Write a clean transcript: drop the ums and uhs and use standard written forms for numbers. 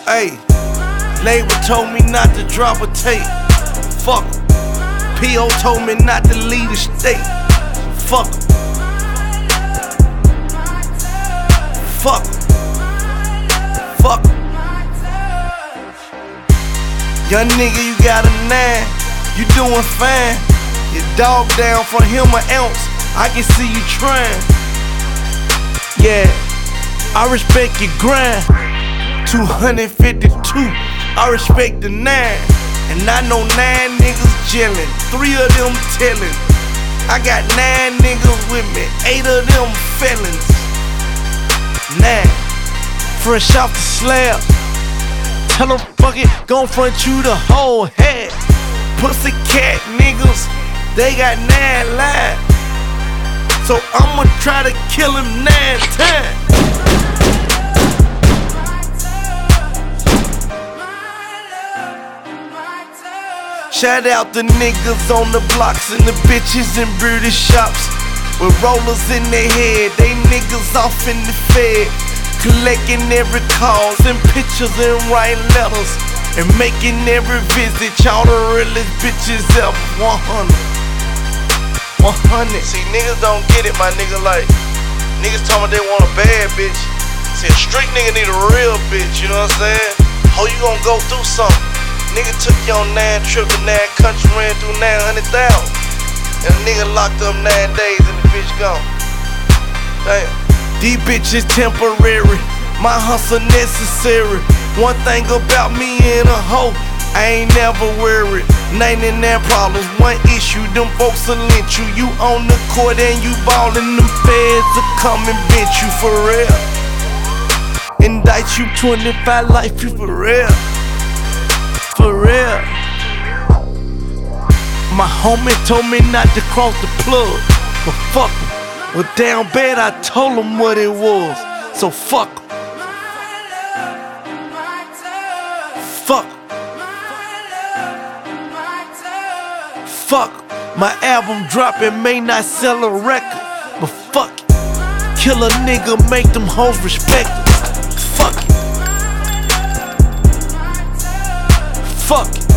Ayy, label told me not to drop a tape. Fuck 'em. P.O. told me not to leave the state. Fuck 'em. Fuck 'em. Fuck 'em. Young nigga, you got a 9. You doing fine. Your dog down for him an ounce. I can see you trying. Yeah, I respect your grind. 252, I respect the 9. And I know 9 niggas gelling, 3 of them telling. I got 9 niggas with me, 8 of them felons. 9, fresh off the slab. Tell them fuck it, gon' front you the whole head. Pussycat niggas, they got 9 lives. So I'ma try to kill him 9 times. Shout out the niggas on the blocks and the bitches in beauty shops with rollers in their head, they niggas off in the fed, collecting every call, and pictures and writing letters, and making every visit. Y'all the realest bitches ever. 100. See, niggas don't get it, my nigga. Like, niggas tell me they want a bad bitch. See, a street nigga need a real bitch, you know what I'm saying? How you gonna go through something? Nigga took you on 9 trips to 9 countries, ran through 900,000. And a nigga locked up 9 days and the bitch gone. Damn. These bitches temporary, my hustle necessary. One thing about me and a hoe, I ain't never worried. 99 problems, one issue, them folks will lynch you. You on the court and you ballin', them feds will come and bench you for real. Indict you 25 life, you for real. For real. My homie told me not to cross the plug, but fuck him. Well, down bad, I told him what it was, so fuck him. Fuck. Fuck. My album dropping may not sell a record, but fuck it. Kill a nigga, make them hoes respect it. Fuck it. Fuck it.